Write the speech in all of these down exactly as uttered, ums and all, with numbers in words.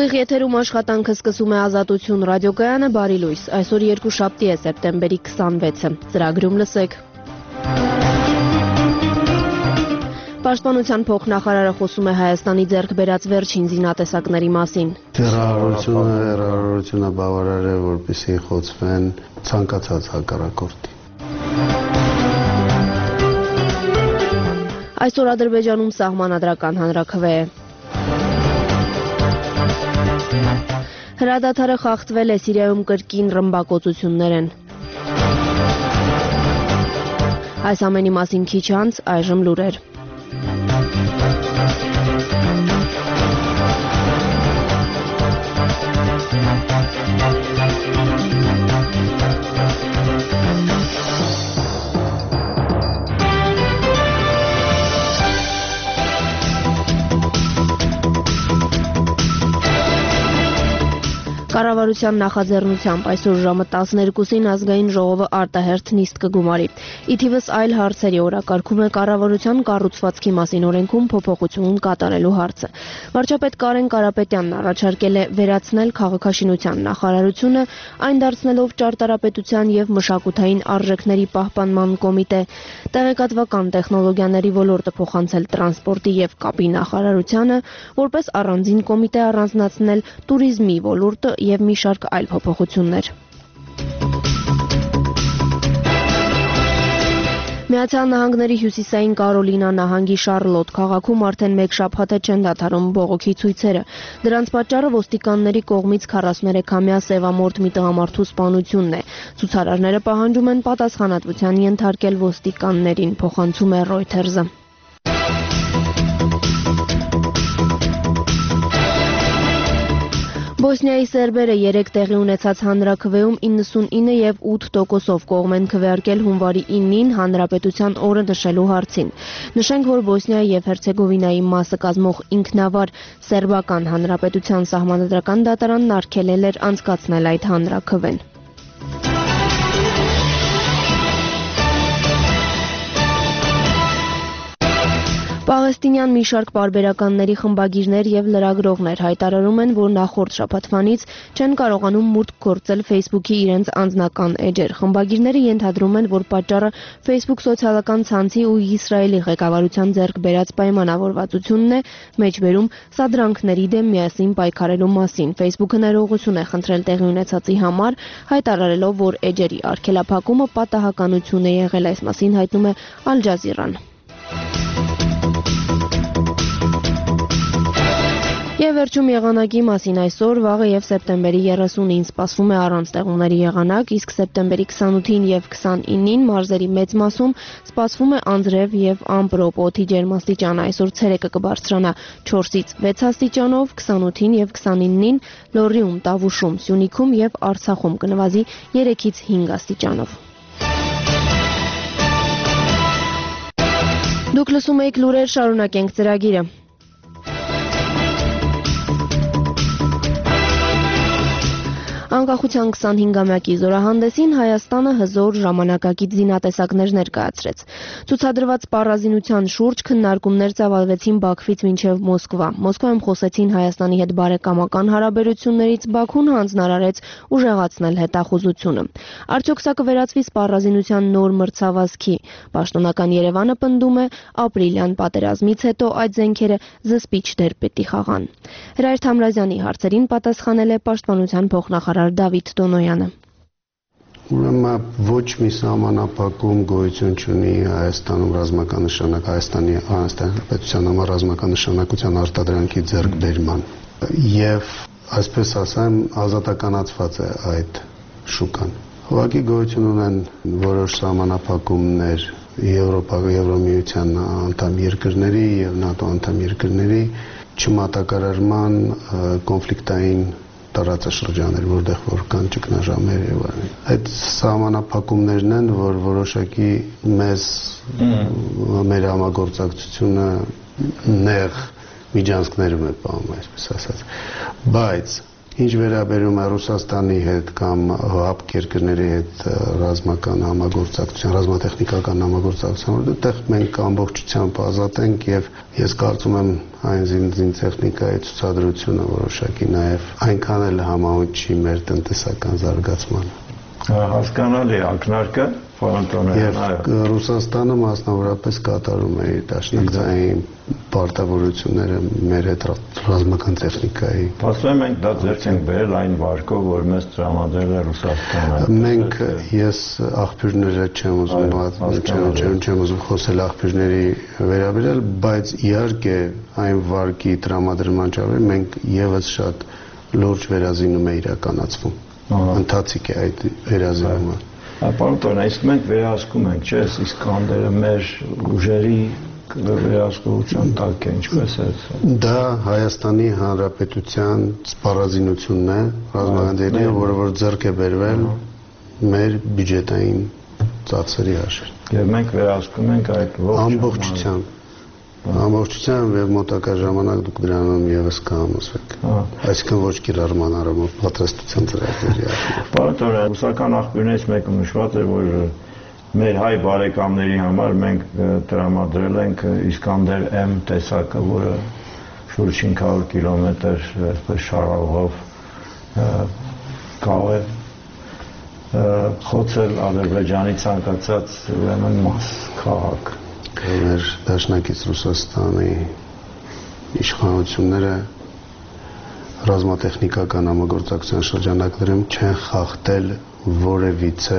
Ուղիղ եթերում աշխատանքը սկսում է Ազատություն ռադիոկայանը, բարի լույս, այսօր երկուշաբթի է սեպտեմբերի քսանվեցը, ծրագրում լսեք։ Պաշտպանության փոխնախարարը խոսում է Հայաստանի ձեռք բերած վերջին զինատեսակների մասին։ Հեռահարությունը, հեռահարությունը բավարար է, որպեսզի խոցվեն ցանկացած հակառակորդի։ Այսօր Ադրբեջանում սահմանադրական հանրաքվե է։ Հրադադարը խախտվել է, Սիրիայում կրկին ռմբակոծություններ են։ Այս ամենի մասին քիչ անց, այժմ լուրեր։ Կառավարության նախաձեռնությամբ այսօր ժամը տասներկուսին ազգային ժողովը արտահերթ նիստ կգումարի։ Ի թիվս այլ հարցերի օրակարգում է կառավարության կառուցվածքի մասին օրենքում փոփոխություն կատարելու հարցը։ Վարչապետ Կարեն Կարապետյանն առաջարկել է վերացնել քաղաքաշինության նախարարությունը, այն դարձնելով ճարտարապետության եւ մշակութային արժեքների պահպանման կոմիտե, տեղեկատվական տեխնոլոգիաների ոլորտը փոխանցել տրանսպորտի եւ կապի նախարարությանը, որպես առանձին կոմիտե առանձնացնել տուրիզմի ոլորտը եւ մի շարք այլ փոփոխություններ։ Միացյալ Նահանգների հյուսիսային Կարոլինա նահանգի Շարլոտ քաղաքում արդեն մեկ շաբաթ է չեն դադարում բողոքի ցույցերը։ Դրանց պատճառը ոստիկանների կողմից քառասուներեքամյա սևամորթ մի տղամարդու սպանությունն է։ Ցուցարարները պահանջում են պատասխանատվության ենթարկել ոստիկաններին, փոխանցում է Reuters-ը։ Բոսնիայի սերբերը երեք տեղի ունեցած հանրաքվեում իննսունինը եւ ութ տոկոսով կողմ են քվեարկել հունվարի իննին հանրապետության օրը նշելու հարցին։ Նշենք, որ Բոսնիայի եւ Հերցեգովինայի մասը կազմող ինքնավար սերբական հանրապետության սահմանադրական դատարանն արգելել էր անցկացնել այդ հանրաքվեն։ Պաղեստինյան մի շարք պարբերականների խմբագիրներ եւ լրագրողներ հայտարարում են, որ նախորդ շաբաթվանից չեն կարողանում մուտք գործել Facebook-ի իրենց անձնական էջեր։ Խմբագիրները ենթադրում են, որ պատճառը Facebook սոցիալական ցանցի ու Իսրայելի ղեկավարության ձեռք բերած պայմանավորվածությունն է, մեջբերում սադրանքների դեմ միասին պայքարելու մասին։ Facebook-ը ներողություն է խնդրել տեղի ունեցածի համար, հայտարարելով, որ էջերի արգելափակումը պատահականություն է եղել, այս մասին հայտնում է Al Jazeera-ն։ Եվ վերջում եղանակի մասին այսօր, վաղը եւ սեպտեմբերի երեսունին սպասվում է առանց տեղումների եղանակ, իսկ սեպտեմբերի քսանութին եւ քսանինին մարզերի մեծ մասում սպասվում է անձրև եւ ամպրոպ, օդի ջերմաստիճանը այսօր ցերեկը կբարձրանա չորսից վեց աստիճանով, քսանութին եւ քսանինին Լոռիում, Տավուշում, Սյունիքում եւ Արցախում կնվազի երեքից հինգ աստիճանով։ Դուք լսում եք լուրեր, շարունակենք ծրագիրը։ Անկախության քսանհինգամյակի զորահանդեսին Հայաստանը հզոր ժամանակակից զինատեսակներ ներկայացրեց։ Ցուցադրված պարազինության շուրջ քննարկումներ ծավալվեցին Բաքվից մինչև Մոսկվա։ Մոսկվայում խոսեցին Հայաստանի հետ բարեկամական հարաբերություններից, Բաքուն հանձնարարեց ուժեղացնել հետախուզությունը։ Արդյոք սա կվերածվի սպառազինության նոր մրցավազքի։ Պաշտոնական Երևանը պնդում է, ապրիլյան պատերազմից հետո այդ զենքերը զսպիչ դեր պիտի խաղան։ Հրայր Թամրազյանի հարցերին պատասխանել է պաշտպանության փոխնախարար Դավիթ Տոնոյանը։ Ուրեմն ոչ մի սահմանափակում գոյություն չունի Հայաստանում ռազմականնշանակ Հայաստանի Հանրապետության համար ռազմականնշանակության արտադրանքի ձեռքբերման եւ այսպես ասեմ ազատականացված է այդ շուկան։ Ուղղակի գոյություն ունեն որոշ սահմանափակումներ Եվրոպա, Եվրոմիության անդամ երկրների եւ ՆԱՏՕ անդամ երկրների չմատակարարման կոնֆլիկտային տարածաշրջաններ, որտեղ որ կան ճգնաժամեր եւ այլն։ Այդ սահմանափակումներն են, որ որոշակի մեզ մեր համագործակցությունը նեղ միջանցքներում է պահում, այսպես ասած։ Բայց Ինչ վերաբերում է Ռուսաստանի հետ կամ ՀԱՊԿ երկրների հետ ռազմական համագործակցության, ռազմատեխնիկական համագործակցության, որտեղ մենք ամբողջությամբ ազատ ենք եւ ես կարծում եմ այն զինտեխնիկայի ցուցադրությունը որոշակի նաեւ այնքան էլ համահունչ չի մեր տնտեսական զարգացմանը։ Հասկանալի ակնարկը, պարոն Տոնյան, այո։ Ռուսաստանը մասնավորապես կատարում է իր դաշնակցային պարտավորությունները մեր հետ ռազմական տեխնիկայի։ Փաստորեն մենք դա ձեռք ենք բերել այն վարկով, որ մեզ տրամադրել է Ռուսաստանը։ Մենք ես աղբյուրները չեմ ուզում չեմ չեմ ուզում խոսել աղբյուրների վերաբերյալ, բայց իհարկե այն վարկի տրամադրման ճավեր մենք եւս շատ լուրջ վերազինում է իրականացվում։ Ընթացիկ է այդ վերազինումը։ Պարոն Տոնյան, իսկ մենք վերահսկում ենք, չէ՞, Իսկանդերը մեր ուժերի վերահսկողության տակ է, ինչպես է։ Դա Հայաստանի Հանրապետության սպառազինությունն է, ռազմական, որը որ ձեռք է բերվել մեր բյուջետային ծախսերի հաշվին։ Եվ մենք վերահսկում ենք այդ ամբողջությամբ Ամբողջությամբ եւ մոտակա ժամանակ դուք դրանում եւս կհամոզվեք։ Այսինքն ոչ կիրառման առումով պատրաստության ծրագրերի առումով։ Պարոն Տոնյան, ռուսական աղբյուրներից մեկը նշված է, որ մեր հայ բարեկամների համար մենք տրամադրել ենք Իսկանդեր M տեսակը, որը շուրջ հինգ հարյուր կիլոմետր այսպես շարավով կավ է խոցել Ադրբեջանի ցանկացած ուրեմն մաս քաղաք։ Մեր դաշնակից Ռուսաստանի իշխանությունները ռազմատեխնիկական համագործակցության շրջանակներում չեն խախտել որևիցե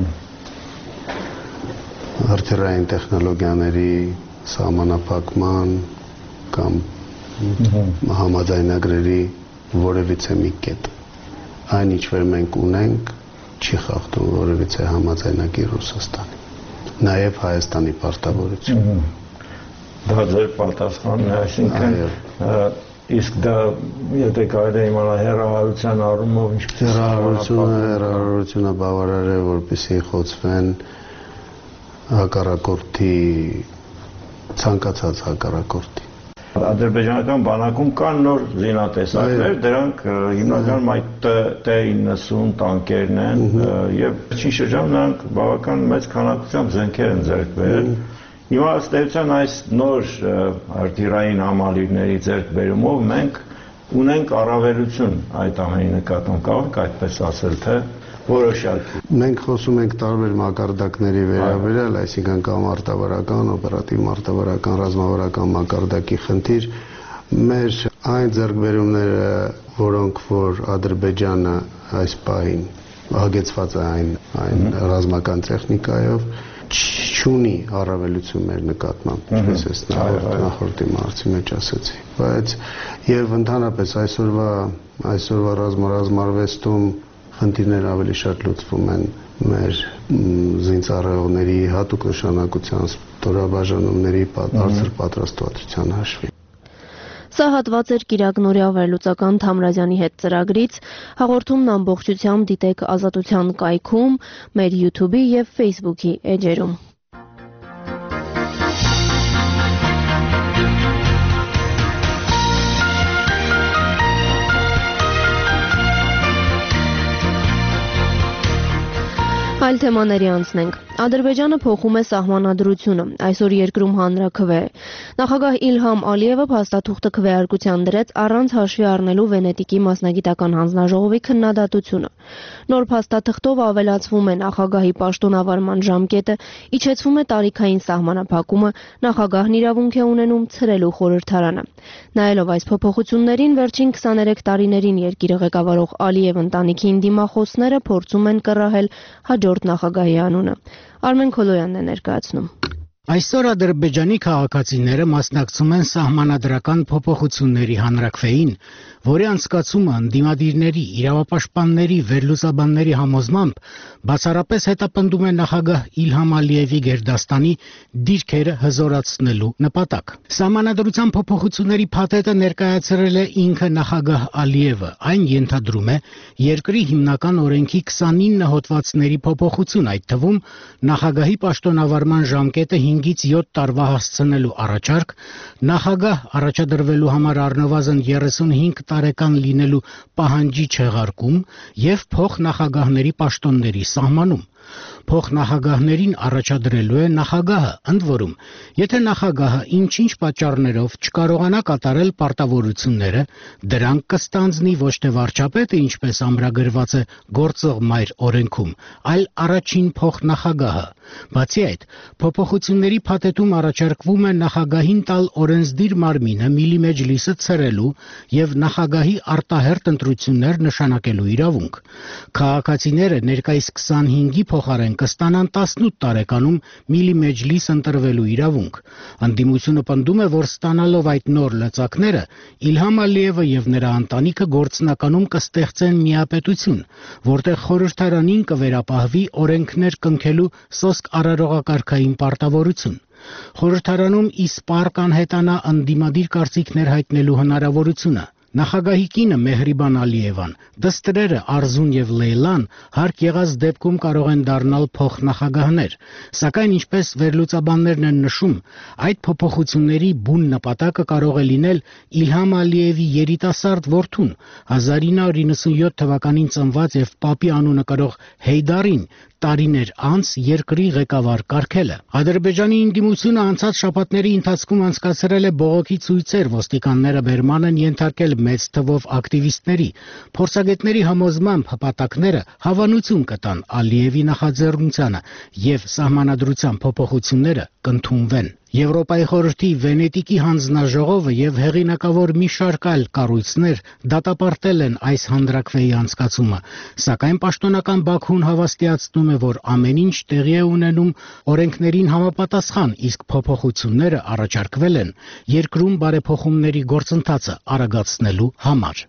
հրթիռային տեխնոլոգիաների սահմանափակման կամ համաձայնագրերի որևիցե մի կետ։ Այն ինչ որ մենք ունենք, չի խախտում որևիցե համաձայնագիր Ռուսաստանի։ Նաև Հայաստանի պարտավորություն։ Դա ձեր պատասխանն է, այսինքն իսկ դա եթե կարելի է իմանալ հեռահարության առումով ինչպես հեռահարությունը հեռահարությունը բավարար է, որպեսզի խոցվեն հակառակորդի ցանկացած հակառակորդի։ Ադրբեջանական բանակում կան նոր զինատեսակներ, դրանք հիմնականում այդ T իննսուն տանկերն են եւ վերջին շրջանում նրանք բավական մեծ քանակությամբ զենքեր են ձեռք բերել։ Հիմա ըստ էության այս նոր արտիլերային համալիրների ձեռքբերումով մենք ունենք առավելություն այդ ամենի նկատմամբ, կարող ենք այդպես ասել, թե որոշակի։ Մենք խոսում ենք տարբեր մակարդակների վերաբերյալ, այսինքն կամ արտավարական, օպերատիվ մարտավարական, ռազմավարական մակարդակի խնդիր, մեր այն ձեռքբերումները, որոնք որ Ադրբեջանը այս պահին հագեցված է այն այն ռազմական տեխնիկայով, չունի առավելություն մեր նկատմամբ, ինչպես ես նախորդի մարզի մեջ ասացի, բայց եւ ընդհանրապես այսօրվա այսօրվա ռազմարարվեստում խնդիրները ավելի շատ լուծվում են մեր զինծառայողների հատուկ նշանակության ստորաբաժանումների բարձր պատրաստվածության հաշվին։ Սա հատված էր Կիրակ Նորիա վերլուծական Թամրազյանի հետ ծրագրից, հաղորդումն ամբողջությամբ դիտեք Ազատության կայքում, մեր YouTube-ի եւ Facebook-ի էջերում։ Այլ թեմաների անցնենք։ Ադրբեջանը փոխում է սահմանադրությունը, այսօր երկրում հանրաքվե է։ Նախագահ Իլհամ Ալիևը փաստաթուղթը քվեարկության դրեց առանց հաշվի առնելու Վենետիկի մասնագիտական հանձնաժողովի քննադատությունը։ Նոր փաստաթղթով ավելացվում է նախագահի պաշտոնավարման ժամկետը, իջեցվում է տարիքային սահմանափակումը, նախագահն իրավունք է ունենում ցրելու խորհրդարանը։ Նայելով այս փոփոխություններին, վերջին քսաներեք տարիներին երկիրը ղեկավարող Ալիև ընտանիքին դիմախոսները փորձում են կռահել հաջորդ նախագահի անունը։ Արմեն Քոլոյանն է ներկայացնում։ Այսօր Ադրբեջանի քաղաքացիները մասնակցում են սահմանադրական փոփոխությունների հանրաքվեին, որի անցկացումը ընդդիմադիրների, իրավապաշտպանների, վերլուծաբանների համոզմամբ բացառապես հետապնդում է նախագահ Իլհամ Ալիևի գերդաստանի դիրքերը հզորացնելու նպատակ։ Սահմանադրության փոփոխությունների փաթեթը ներկայացրել է ինքը նախագահ Ալիևը։ Այն ենթադրում է երկրի հիմնական օրենքի քսանինը հոդվածների փոփոխություն, այդ թվում նախագահի պաշտոնավարման ժամկետը հինգից յոթ տարվա հասցնելու առաջարկ, նախագահ առաջադրվելու համար առնվազն երեսունհինգ տարեկան լինելու պահանջի չեղարկում և փոխնախագահների պաշտոնների սահմանում։ Փոխնախագահներին առաջադրելու է նախագահը, ընդ որում, եթե նախագահը ինչ-ինչ պատճառներով չկարողանա կատարել պարտավորությունները, դրանք կստանձնի ոչ թե վարչապետը, ինչպես ամրագրված է գործող մայր օրենքում, այլ առաջին փոխնախագահը։ Բացի այդ, փոփոխությունների փաթեթում առաջարկվում է նախագահին տալ օրենսդիր մարմինը Միլի Մեջլիսը ցրելու և նախագահի արտահերթ ընտրություններ նշանակելու իրավունք։ Քաղաքացիները ներկայիս քսանհինգի փոխարեն կստանան տասնութ տարեկանում Միլի Մեջլիս ընտրվելու իրավունք։ Ընդդիմությունը պնդում է, որ ստանալով այդ նոր լծակները, Իլհամ Ալիևը և նրա ընտանիքը գործնականում կստեղծեն միապետություն, որտեղ խորհրդարանին կվերապահվի օրենքներ կնքելու սոսկ արարողակարգային պարտավորություն։ Խորհրդարանում իսպառ կանհետանա ընդդիմադիր կարծիքներ հայտնելու հնարավորությունը։ Նախագահի կինը Մեհրիբան Ալիևան, դստրերը Արզուն և Լեյլան հարկ եղած դեպքում կարող են դառնալ փոխնախագահներ, սակայն ինչպես վերլուծաբաններն են նշում, այդ փոփոխությունների բուն նպատակը կարող է լինել Իլհամ Ալիևի երիտասարդ որդուն, հազար ինը հարյուր իննսունյոթ թվականին ծնված և պապի անունը կրող Հեյդարին տարիներ անց երկրի ղեկավար կարգելը։ Ադրբեջանի ընդդիմությունը անցած շաբաթների ընթացքում անցկացրել է բողոքի ցույցեր, ոստիկանները բերման են ենթարկել մեծ թվով ակտիվիստների։ Փորձագետների համոզմամբ հպատակները հավանություն կտան Ալիևի նախաձեռնությանը և սահմանադրության փոփոխությունները կընդունվեն։ Եվրոպայի խորհրդի Վենետիկի հանձնաժողովը և հեղինակավոր մի շարք այլ կառույցներ դատապարտել են այս հանրաքվեի անցկացումը, սակայն պաշտոնական Բաքուն հավաստիացնում է, որ ամեն ինչ տեղի է ունենում օրենքներին համապատասխան, իսկ փոփոխությունները առաջարկվել են երկրում բարեփոխումների գործընթացը արագացնելու համար։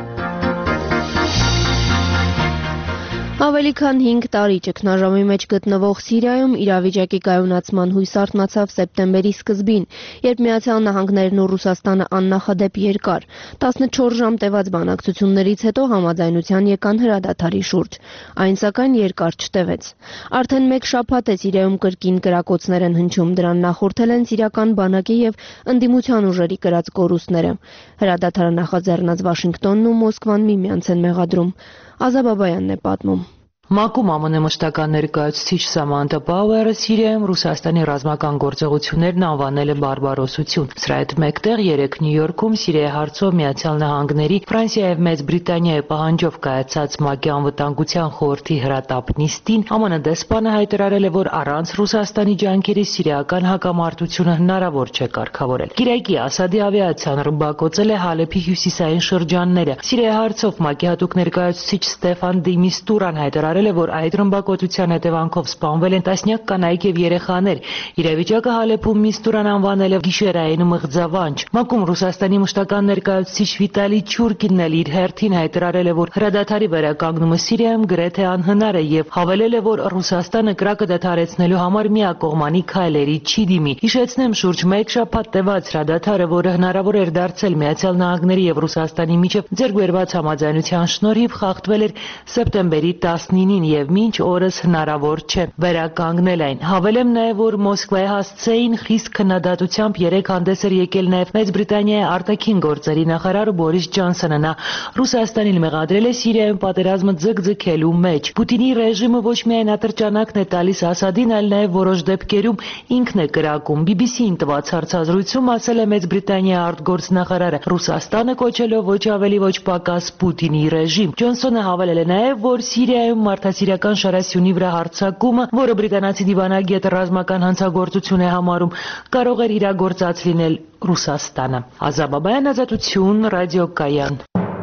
Ավելի քան հինգ տարի ճգնաժամի մեջ գտնվող Սիրիայում իրավիճակի կայունացման հույս արթնացավ սեպտեմբերի սկզբին, երբ Միացյալ Նահանգներն ու Ռուսաստանը աննախադեպ երկար, տասնչորս ժամ տևած բանակցություններից հետո համաձայնության եկան հրադադարի շուրջ։ Այն սակայն երկար չտևեց։ Արդեն մեկ շաբաթ է Սիրիայում կրկին կրակոցներ են հնչում, դրան նախորդել են սիրիական բանակի և ընդդիմության ուժերի կրած կորուստները։ Հրադադարը նախաձեռնած Վաշինգտոնն ու Մոսկվան միմյանց են մեղադրում։ Ազա Բաբայանն է պատմում։ ՄԱԿ-ում ԱՄՆ մշտական ներկայացուցիչ Սամանթա Պաուերը Սիրիայում Ռուսաստանի ռազմական գործողություններն անվանել է բարբարոսություն։ Սրա հետ մեկտեղ երեկ Նյու Յորքում Սիրիայի հարցով Միացյալ Նահանգների, Ֆրանսիայի և Մեծ Բրիտանիայի պահանջով կայացած ՄԱԿ-ի անվտանգության խորհրդի հրատապ նիստին ԱՄՆ դեսպանը հայտարարել է, որ առանց Ռուսաստանի ջանքերի սիրիական հակամարտությունը հնարավոր չէ կարգավորել։ Կիրակի Ասադի ավիացիան ռմբակոծել է Հալեփի հյուսիսային շրջանները։ Սիրիայի հարցով ՄԱԿ-ի հատուկ ներկայացուցիչ Ստեֆան դի Միստուրան հայտարարել է, որ այդ ռմբակոծության հետևանքով սպանվել են տասնյակ կանայք և երեխաներ։ Իրավիճակը Հալեփում Միստուրան անվանել է գիշերային մղձավանջ։ ՄԱԿ-ում Ռուսաստանի մշտական ներկայացուցիչ Վիտալի Չուրկինն էլ իր հերթին հայտարարել է, որ հրադադարի վերականգնումը Սիրիայում գրեթե անհնար է և հավելել է, որ Ռուսաստանը կրակը դադարեցնելու համար միակողմանի քայլերի չի դիմի։ Հիշեցնեմ, շուրջ մեկ շաբաթ տևած հրադադարը, որը հնարավոր էր դարձել Միացյալ Նահանգների և Ռուսաստանի միջև ձեռք բերված համաձայնության շնորհիվ, խախտվել էր սեպտեմբերի տասնինին և մինչ օրս հնարավոր չէ վերականգնել այն։ Հավելեմ նաև, որ Մոսկվայի հասցեին խիստ քննադատությամբ երեկ հանդես էր եկել նաև Մեծ Բրիտանիայի արտաքին գործերի նախարար Բորիս Ջոնսոնը։ Նա Ռուսաստանին մեղադրել է Սիրիայում պատերազմը ձգձգելու մեջ։ Պուտինի ռեժիմը ոչ միայն ատրճանակն է տալիս Ասադին, այլ նաև որոշ դեպքերում ինքն է կրակում։ բի բի սի-ին տված հարցազրույցում ասել է Մեծ Բրիտանիայի արտգործնախարարը, Ռուսաստանը կոչելով ոչ ավելի ոչ պակաս Պուտինի ռեժիմ։ Ջոնսոնը հավելել է նաև, որ Սիրիայում մարդասիրական շարասյունի վրա հարձակումը, որը բրիտանացի դիվանագետը ռազմական հանցագործություն է համարում, կարող էր իրագործած լինել Ռուսաստանը։ Ազա Բաբայան, Ազատություն, ռադիոկայան։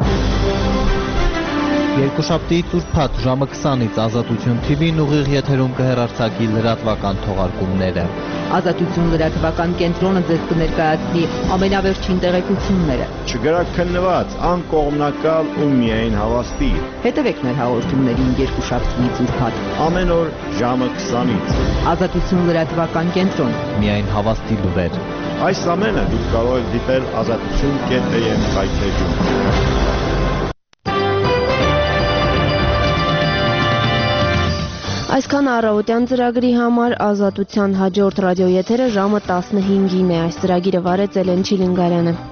Երկուշաբթի Ծուրփաթ ժամը քսանից Ազատություն թի վին ուղիղ եթերում կհեռարձակի լրատվական թողարկումները։ Ազատություն լրատվական կենտրոնը ձեզ կներկայացնի ամենավերջին տեղեկությունները։ Չգրաքննված, անկողմնակալ ու միայն հավաստի։ Հետևեք մեր հաղորդումներին երկուշաբթի Ծուրփաթ Ամեն օր ժամը քսանից։ Ազատություն լրատվական կենտրոն։ Միայն հավաստի լուրեր։ Այս ամենը դուք կարող եք դիտել ազատություն կետ էմ սայթեջում։ Այսքան առավոտյան ծրագրի համար Ազատության հաջորդ ռադիոեթերը ժամը տասնհինգին է։ Այս ծրագիրը վարեց Էլեն Չիլինգարյանը։